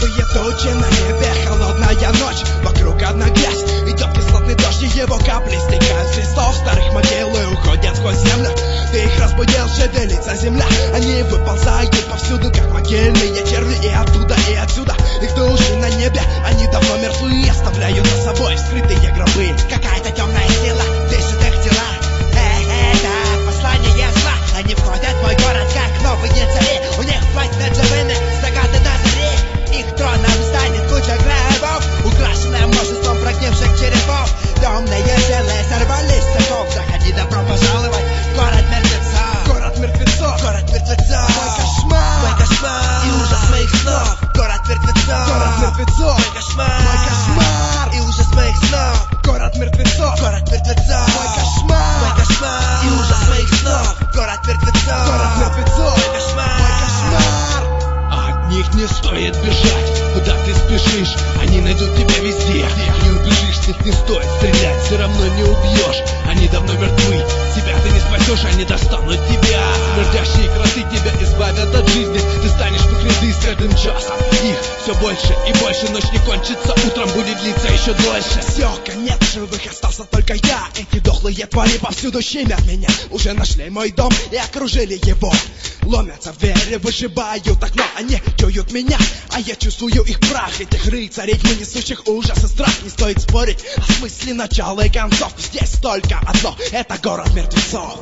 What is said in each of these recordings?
Розовые тучи на небе, холодная ночь. Вокруг одна грязь, идет кислотный дождь, и его капли стекают с листов старых могил и уходят сквозь землю. Ты их разбудил, шевелится земля. Они выползают повсюду, как могильные черви. И оттуда, и отсюда их души на небе. Они давно мертвы и оставляют за собой вскрытые гробы. Какая-то темная сила дышит их тела. Это послание зла. Они входят в мой город, как новые цари. У них власть над живыми, закаты на заре. Их троном станет куча гробов, украшенная множеством прогнивших черепов. Темные силы сорвались с цепов. Заходи, добро пожаловать в город мертвецов. Город мертвецов, город мертвецов. Мой кошмар и ужас моих снов. Город мертвецов, город мертвецов. Мой кошмар и ужас моих снов. Город мертвецов, город мертвецов. Мой кошмар и ужас моих снов. Город мертвецов, город мертвецов. Мой кошмар. От них не стоит бежать. Куда ты спешишь? Они найдут тебя везде. Не убежишь, с них не стоит стрелять. Все равно не убьешь. Они давно мертвы. Себя ты не спасешь, они достанут тебя. Смердящие кроты тебя избавят от жизни. Ты станешь в их ряды с каждым часом. Их все больше и больше. Ночь не кончится, утром будет длиться еще дольше. Все, конец, живых остался только я. Эти дохлые твари повсюду щемят меня. Уже нашли мой дом и окружили его. Ломятся в двери, вышибают окно. Они чуют меня, а я чувствую их прах. Этих рыцарей, тьмы несущих ужас и страх. Не стоит спорить о смысле начала и концов. Здесь только одно, это город мертвецов.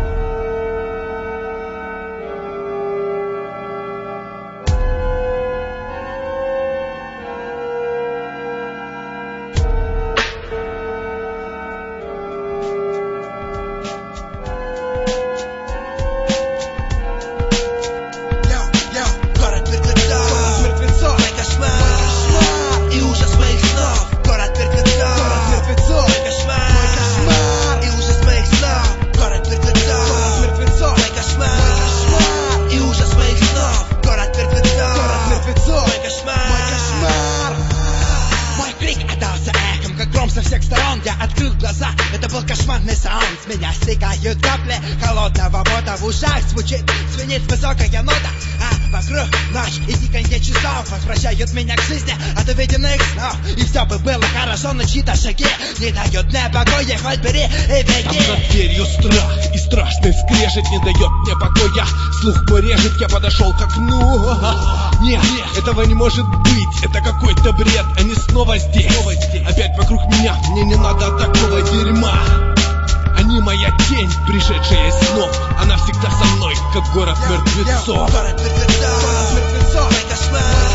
Со всех сторон я открыл глаза. Это был кошмарный саунд. С меня стекают капли холодного пота. В ушах звенит высокая нота. А вокруг ночь и тиканье часов возвращают меня к жизни от увиденных снов. И все бы было хорошо, но чьи-то шаги не дают мне покоя. Хоть бери и беги. Там за дверью страх и страшный скрежет не дает мне покоя. Слух мой режет, я подошел к окну. Нет, этого не может быть. Это какой-то бред, они снова здесь. Опять вокруг меня, мне не надо такого дерьма. Они моя тень, пришедшая из снов. Она всегда со мной, как город мертвецов. Город мертвецов, город мертвецов. Мой кошмар